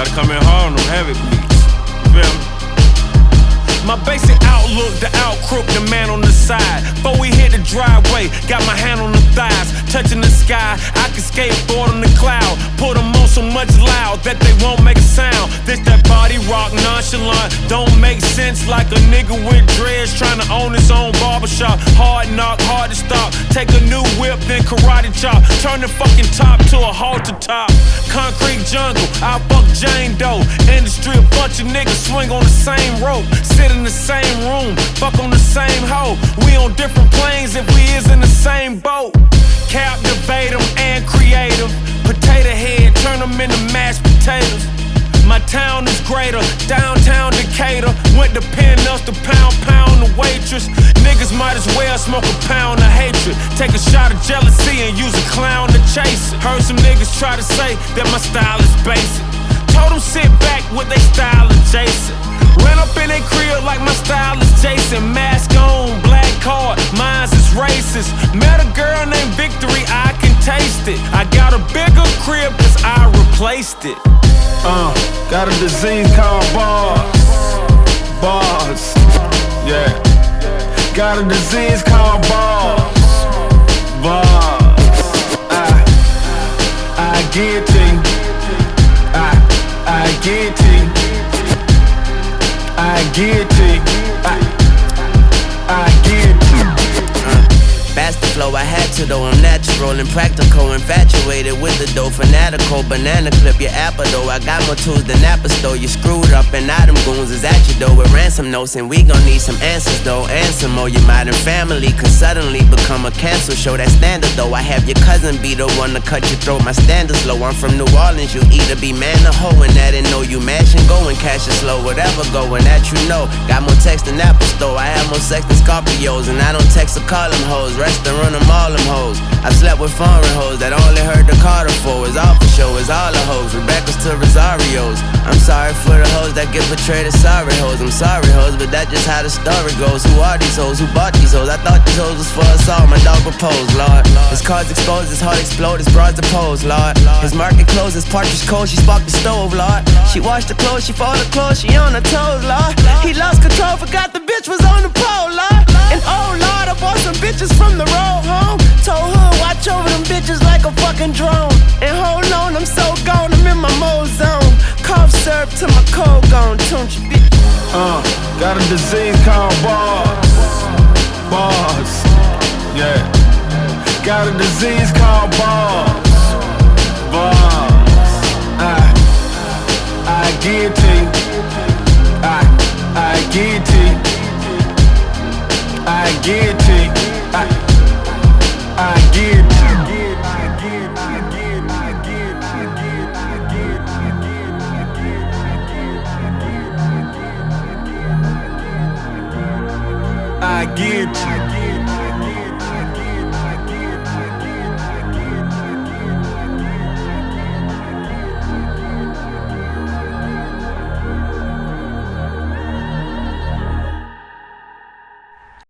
Gotta come in hard on them heavy beats. You feel me? My basic outlook, the outcrook, the man on the side. Before we hit the driveway, got my hand on the thighs, touching the sky. I can skateboard on the cloud, put them on so much loud that they won't make a sound. This that body rock nonchalant, don't make sense like a nigga with dreads trying to own his own barbershop. Hard knock, hard to stop. Take a new whip, then karate chop. Turn the fucking top to a halter top. Concrete jungle, I fuck Jane Doe. Industry, a bunch of niggas swing on the same rope. Sit in the same room, fuck on the same hoe. We on different planes if we is in the same boat. Captivate them and creative. Potato head, turn them into mashed potatoes. My town is greater, downtown Decatur. Went to Pennups to pound the waitress. Niggas might as well smoke a pound of hatred. Take a shot of jealousy and use a clown to chase it. Heard some niggas try to say that my style is basic. Told them sit back with they style adjacent. Ran up in they crib like my style is Jason. Mask on, black card, mine's is racist. Met a girl named Victory, I can taste it. I got a bigger crib cause I replaced it. Got a disease called bars. Bars, yeah. Got a disease called bars. Bars. I get you. I get you. I get you. I get you. Fast the flow, I had to though. I'm natural and practical, infatuated with the dough. Fanatical, banana clip your apple though. I got more tools than Apple Store. You screwed up and now them goons is at you though. With ransom notes and we gon' need some answers though. And some more, your modern family could suddenly become a cancel show. That standard though. I have your cousin be the one to cut your throat. My standards low, I'm from New Orleans. You either be man or hoe and that and know you mash and go and cash it slow. Whatever going that you know. Got more text than Apple Store. I have more sex than Scorpios and I don't text or call them hoes. Restaurant them all them hoes. I slept with foreign hoes that only heard the Carter for. It's all for show, it's all the hoes. Rebecca's to Rosario's. I'm sorry for the hoes that get betrayed as sorry hoes. I'm sorry hoes, but that's just how the story goes. Who are these hoes? Who bought these hoes? I thought these hoes was for us all. My dog proposed, Lord. His cards exposed, his heart explode, his broads opposed, Lord. His market closed, his partridge cold, she sparked the stove, Lord. She washed the clothes, she folded clothes, she on her toes, Lord. He lost control, forgot the bitch was on the pole, Lord. And oh Lord, I bought some bitches from the road home. Told her watch over them bitches like a fucking drone. And hold on, I'm so gone, I'm in my mode zone. Cough syrup till my cold gone, don't you bitch. Got a disease called bars. Bars, yeah. Got a disease called bars. Bars. I get you. I get you. I get you. I get you. I get you.